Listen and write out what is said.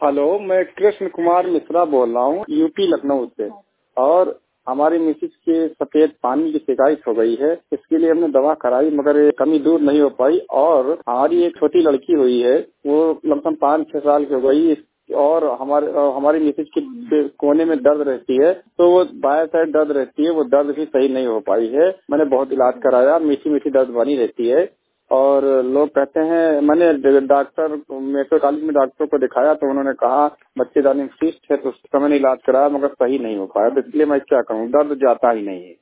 Hello, मैं कृष्ण कुमार मिश्रा बोल रहा हूँ यूपी लखनऊ से। और हमारी मिसेज के सफेद पानी की शिकायत हो गई है। इसके लिए हमने दवा कराई मगर ये कमी दूर नहीं हो पाई। और हमारी एक छोटी लड़की हुई है, वो लगभग 5-6 साल की हो गई। और हमारी मिसेज के कोने में दर्द रहती है, तो वो बाएं साइड दर्द रहती है, वो दर्द भी सही नहीं हो पाई है। मैंने बहुत इलाज कराया, मीठी मीठी दर्द बनी रहती है। और लोग कहते हैं, मैंने डॉक्टर मेडिकल कॉलेज में डॉक्टर को दिखाया तो उन्होंने कहा बच्चेदानी में सिस्ट है, तो उसका मैंने इलाज कराया मगर सही नहीं हो पाया। तो इसलिए मैं क्या करूं, दर्द जाता ही नहीं है।